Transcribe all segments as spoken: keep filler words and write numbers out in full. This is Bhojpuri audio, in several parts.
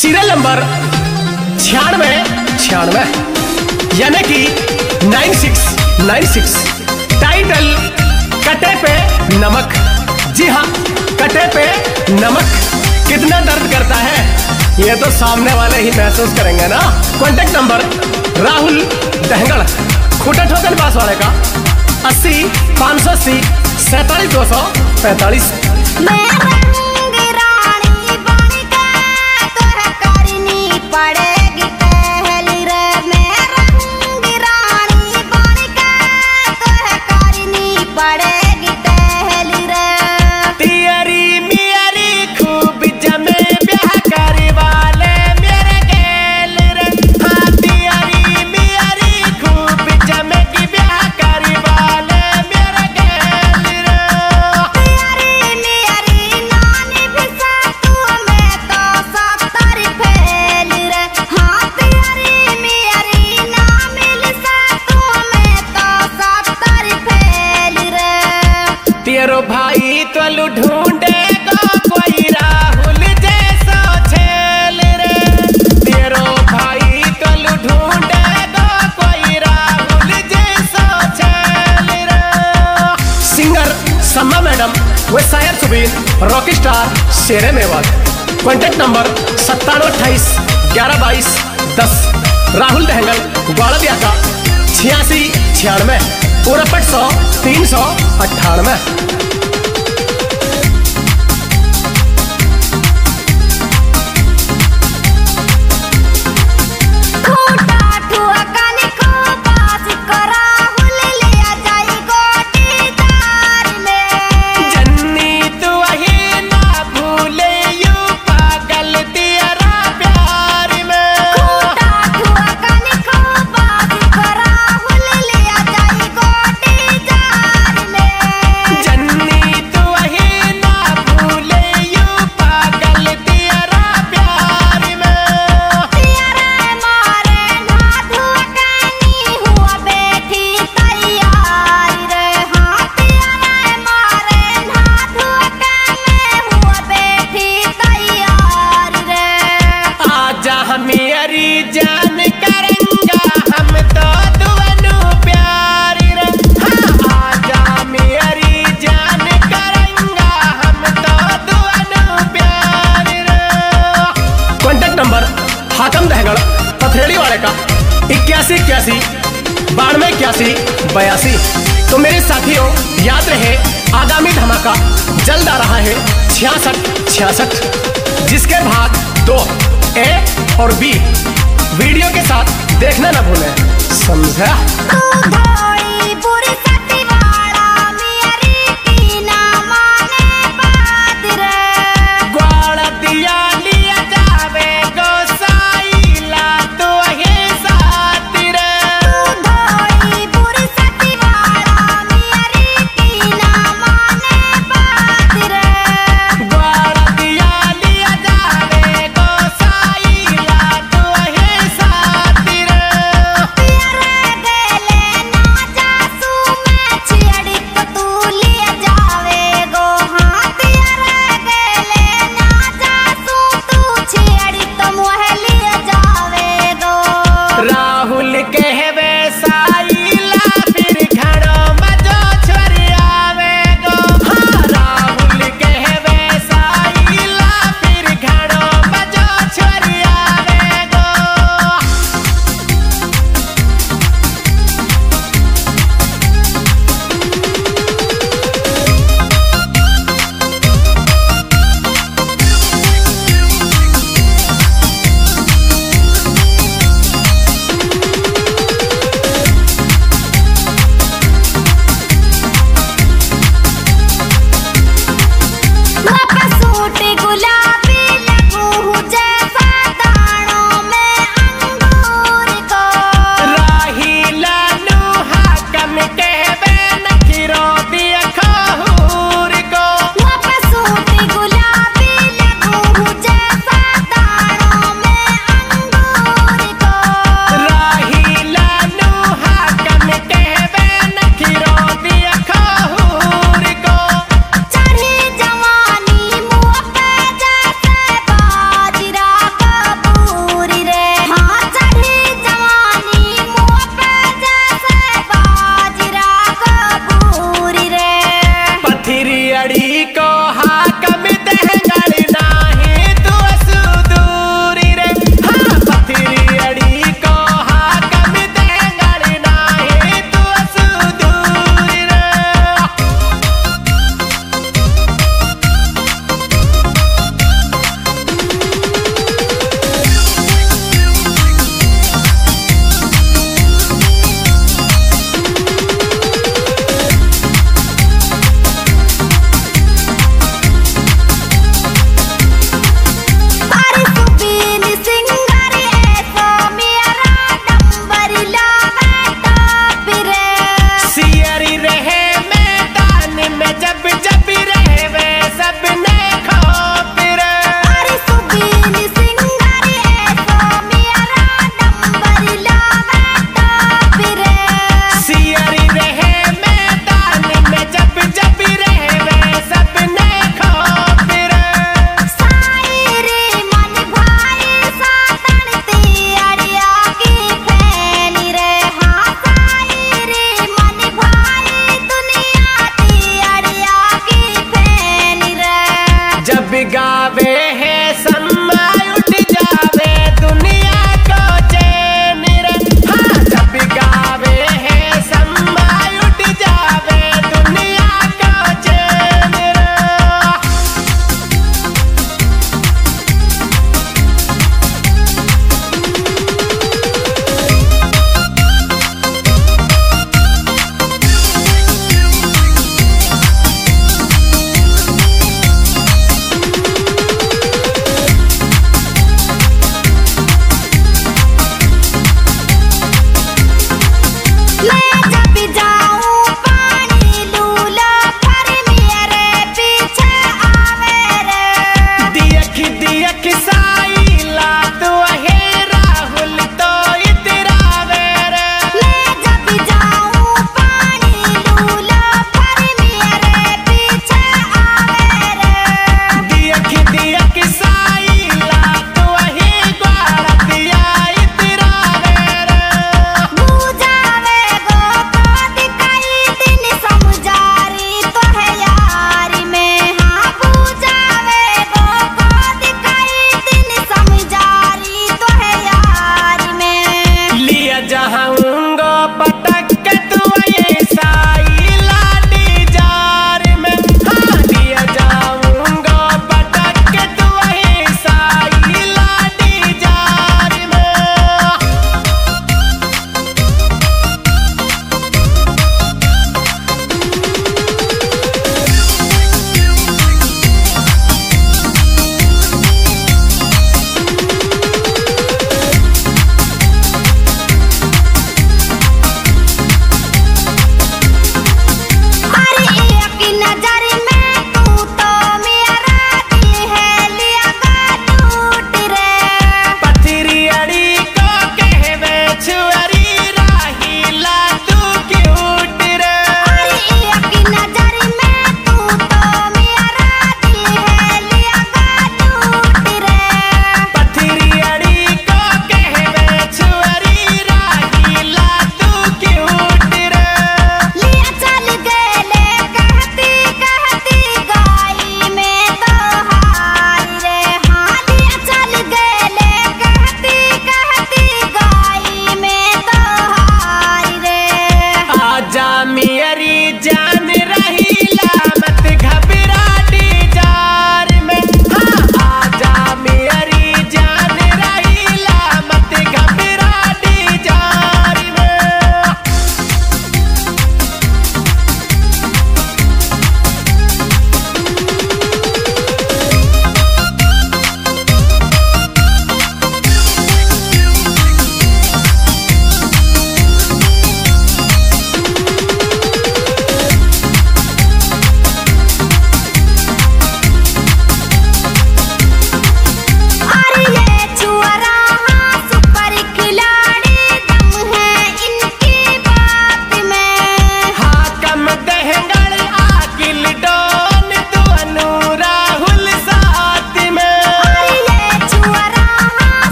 सीरियल नंबर छियानवे छियानवे यानी कि nine six nine six. Title कटे पे नमक। जी हाँ, कटे पे नमक कितना दर्द करता है ये तो सामने वाले ही महसूस करेंगे ना। कॉन्टेक्ट नंबर राहुल दहंगड़, खूटा ठोकन पास वाले का अस्सी पाँच सौ अस्सी सैतालीस दो सौ पैंतालीस। तेरो भाई तो ढूंढेगा कोई राहुल जैसा छेल रे। तेरो भाई तो ढूंढेगा कोई राहुल जैसा छेल रे। सिंगर सम्मा मैडम व शायर सुबीन, रॉकी स्टार शेरे मेवात। कॉन्टेक्ट नंबर सत्तानवे अट्ठाईस ग्यारह बाईस दस। राहुल दहंगल ग्वाड़िया का छियासी छियानवे उनपट सौ तीन सौ अट्ठानवे। हाकम दहगड़ पथरेड़ी वाले का इक्यासी इक्यासी बानवे इक्यासी बयासी। तो मेरे साथियों याद रहे आगामी धमाका जल्द आ रहा है छियासठ छियासठ, जिसके भाग दो ए और बी वीडियो के साथ देखना न भूलें। समझा?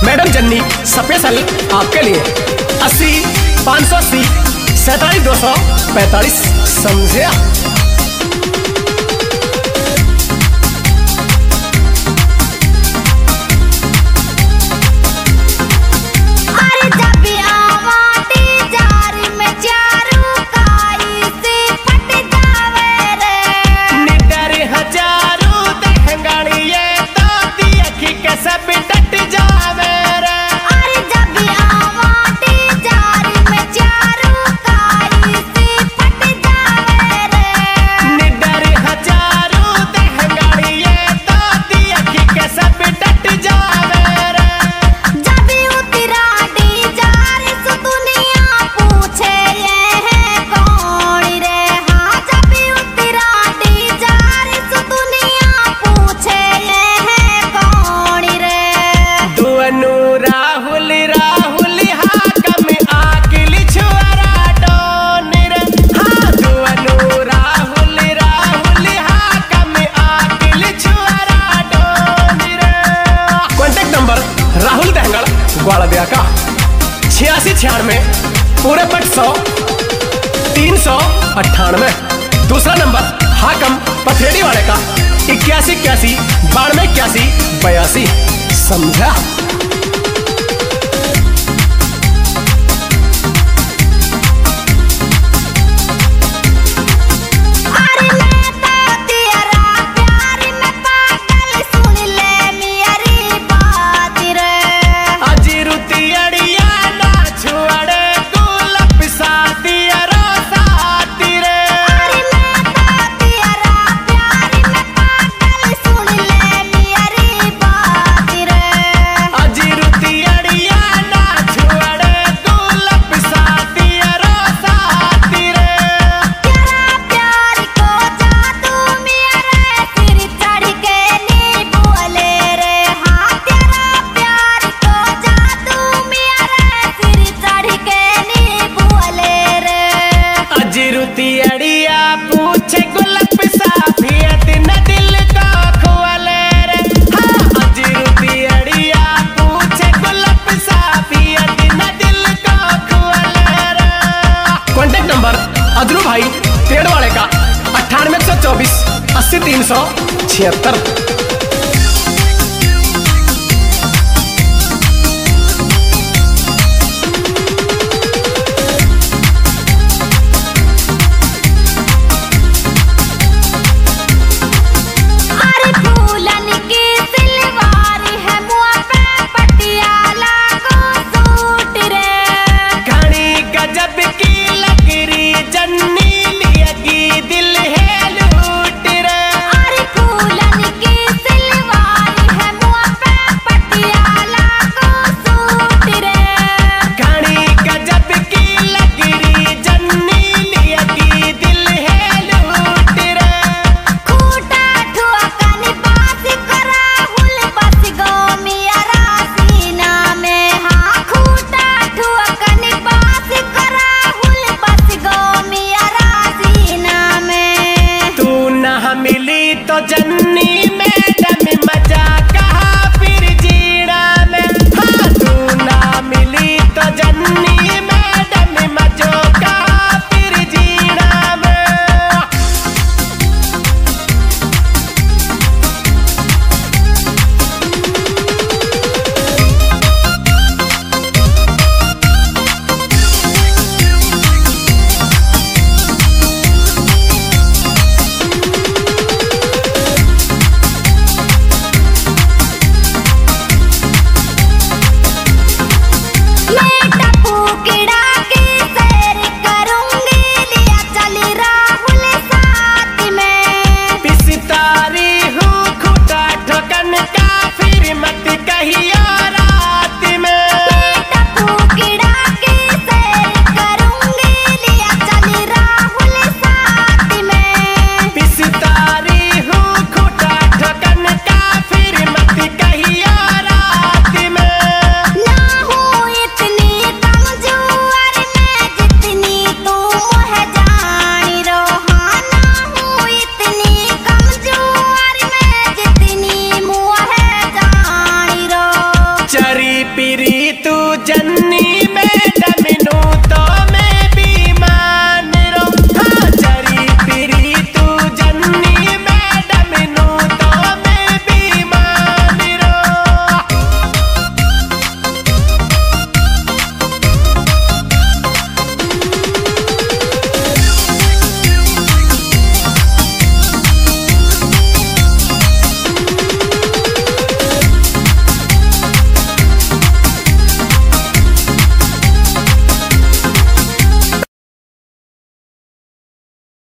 मैडम जन्नी स्पेशल आपके लिए अस्सी पाँच सौ अस्सी सैतालीस दो सौ पैंतालीस समझे। ग्वाला दिया का छियासी छियानवे पूरे पट सौ तीन सौ अट्ठानवे। दूसरा नंबर हाकम पथरेड़ी वाले का इक्यासी इक्यासी बानवे इक्यासी बयासी समझा। अजरू भाई तेड़ वाले का अट्ठानवे सौ चौबीस अस्सी तीन सौ छिहत्तर। जन्नी लिया की दिल है लूट रे, अरे फूलन की प्रीत